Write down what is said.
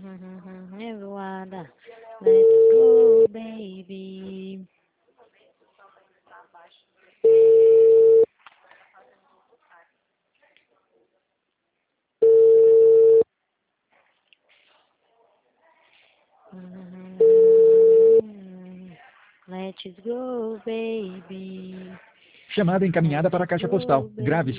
Everyone, let's go, baby. Let's go, baby. Chamada encaminhada Let's para a caixa go, postal. Grave